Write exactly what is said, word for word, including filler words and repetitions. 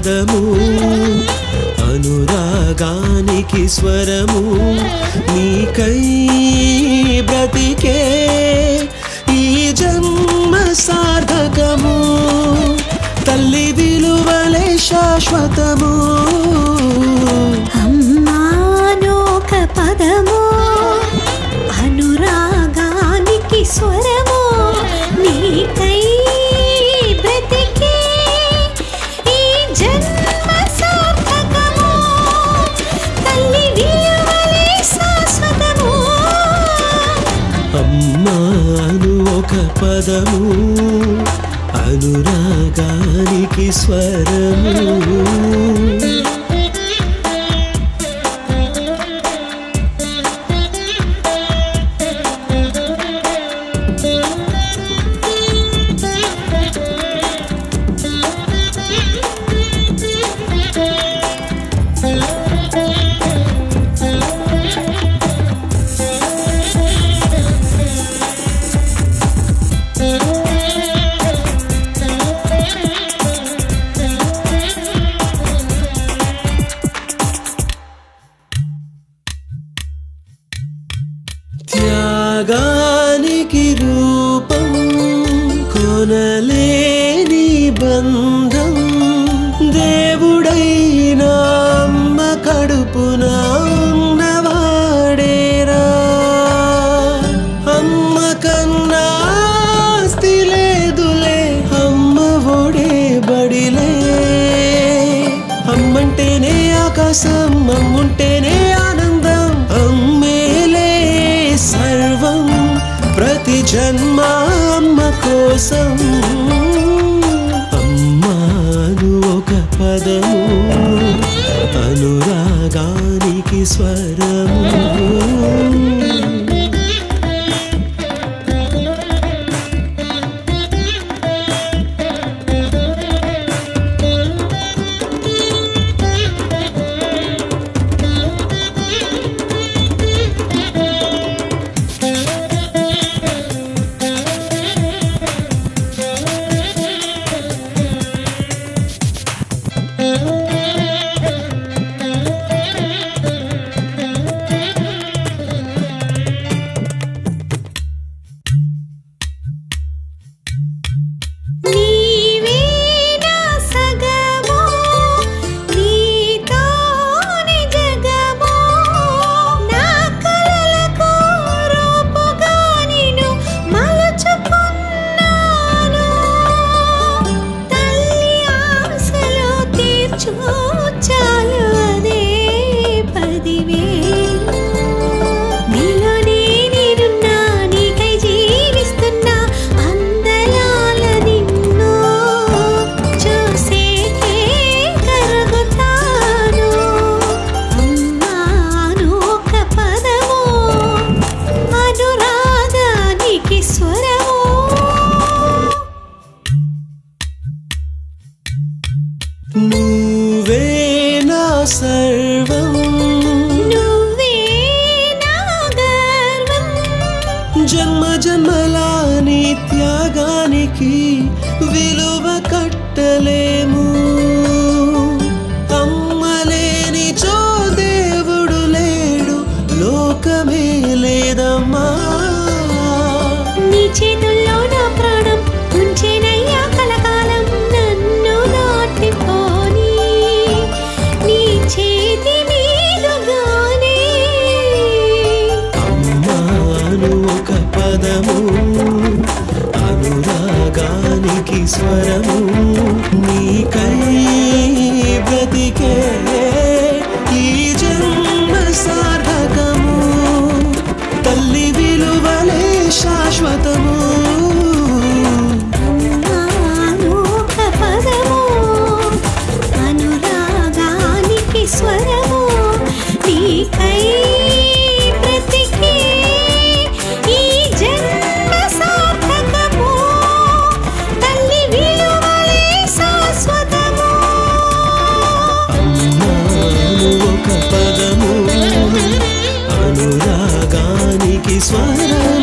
పదము అనురాగానికి స్వరము నీకై బ్రతికే ఈ జన్మ సార్థకము తల్లి విలువలే శాశ్వతము అమ్మానోక పదము అనురాగానికి స్వరము నీకై బ్రతికే ఈ జన్మ సార్థకము తల్లి విలువలే శాశ్వతము అమ్మాను ఒక పదము అనురాగానికి స్వరము త్యాగానికి రూపం కొనలేని బంధం దేవుడైన అమ్మ కడుపున ఉన్నవాడేరా అమ్మ కన్నా ఆస్తి లేదులే అమ్మ ఒడే బడిలే అమ్మంటేనే ఆకాశం అమ్ముంటేనే ఆనందం అమ్మేలే సర్వం ప్రతి జన్మ అమ్మ కోసం అమ్మాను ఒక పదము అనురాగానికి స్వరము నువ్వే నా సర్వం నువ్వే నా గర్వం జన్మ జన్మల నీ త్యాగానికి విలువ కట్టలేము అమ్మలేని చో దేవుడు లేడు లోకమే లేదమ్మా నీ చేతుల్లో నా ప్రాణం ఉంచేనయ్యా కలకాలం నన్ను దాటిపోని నీ చేతి మీదుగానే అమ్మాను ఒక పదము అనురాగానికి స్వరము నీకై బ్రతికే ఈ జన్మ సార్థకము తల్లి విలువలే శాశ్వతము అనురాగానికి స్వరము నీకై బ్రతికే ఈ జన్మ సార్థకము తల్లి విలువలే శాశ్వతము అమ్మాను ఒక పదము అనురాగానికి స్వరము